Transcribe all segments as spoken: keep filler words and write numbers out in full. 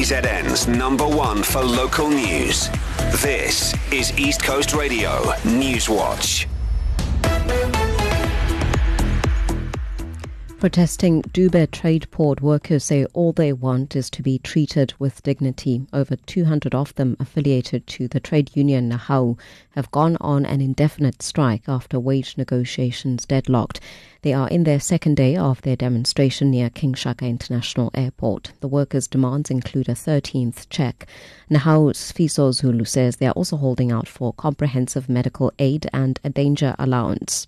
K Z N's number one for local news. This is East Coast Radio News Watch. Protesting Dube trade port workers say all they want is to be treated with dignity. Over two hundred of them affiliated to the trade union Nahau have gone on an indefinite strike after wage negotiations deadlocked. They are in their second day of their demonstration near King Shaka International Airport. The workers' demands include a thirteenth check. Nahau's Fiso Zulu says they are also holding out for comprehensive medical aid and a danger allowance.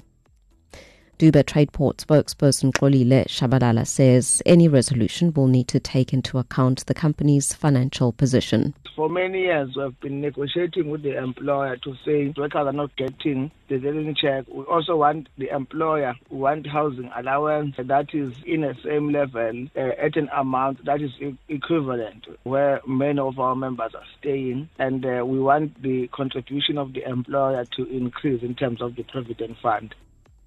Dube Tradeport spokesperson Xolile Shabalala says any resolution will need to take into account the company's financial position. For many years, we have been negotiating with the employer to say workers are not getting the daily check. We also want the employer, we want housing allowance that is in the same level uh, at an amount that is e- equivalent where many of our members are staying. And uh, we want the contribution of the employer to increase in terms of the provident fund.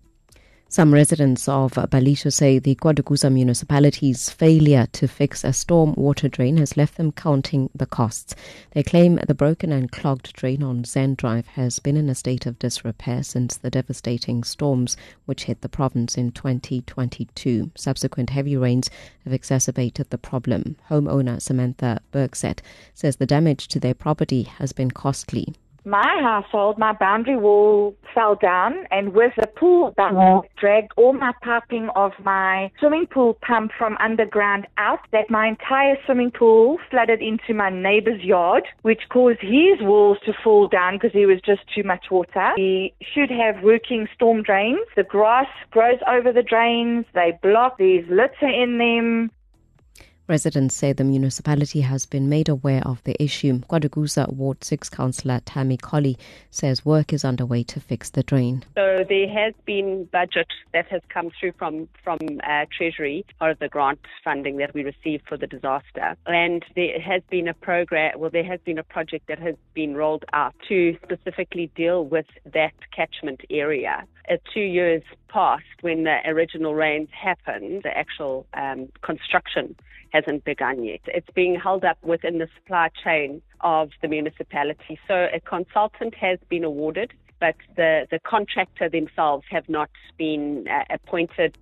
Some residents of Balisho say the KwaDukuza municipality's failure to fix a storm water drain has left them counting the costs. They claim the broken and clogged drain on Zen Drive has been in a state of disrepair since the devastating storms which hit the province in twenty twenty-two. Subsequent heavy rains have exacerbated the problem. Homeowner Samantha Bergset says the damage to their property has been costly. My household, my boundary wall fell down, and with the pool down, dragged all my piping of my swimming pool pump from underground out, that my entire swimming pool flooded into my neighbor's yard, which caused his walls to fall down because there was just too much water. We should have working storm drains. The grass grows over the drains, they block, there's litter in them. Residents say the municipality has been made aware of the issue. KwaDukuza Ward six Councillor Tammy Colley says work is underway to fix the drain. So there has been budget that has come through from, from uh, Treasury, part of the grant funding that we received for the disaster. And there has been a program, well, there has been a project that has been rolled out to specifically deal with that catchment area. Uh, two years past, when the original rains happened, the actual um, construction hasn't begun yet. It's being held up within the supply chain of the municipality. So a consultant has been awarded, but the, the contractor themselves have not been uh, appointed.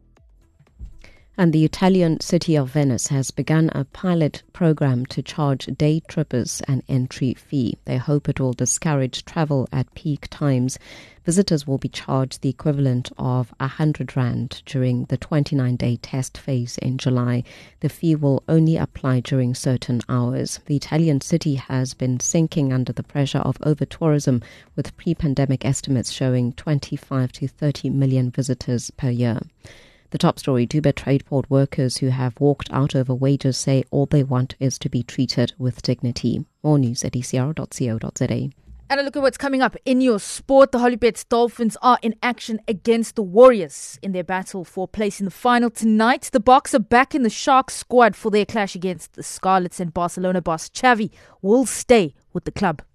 And the Italian city of Venice has begun a pilot program to charge day trippers an entry fee. They hope it will discourage travel at peak times. Visitors will be charged the equivalent of one hundred rand during the twenty-nine day test phase in July. The fee will only apply during certain hours. The Italian city has been sinking under the pressure of over-tourism, with pre-pandemic estimates showing twenty-five to thirty million visitors per year. The top story, Dube Tradeport workers who have walked out over wages say all they want is to be treated with dignity. More news at e c r dot co dot z a. And a look at what's coming up in your sport. The Hollywood Dolphins are in action against the Warriors in their battle for place in the final tonight. The Bucks are back in the Sharks squad for their clash against the Scarlets, and Barcelona boss Xavi will stay with the club.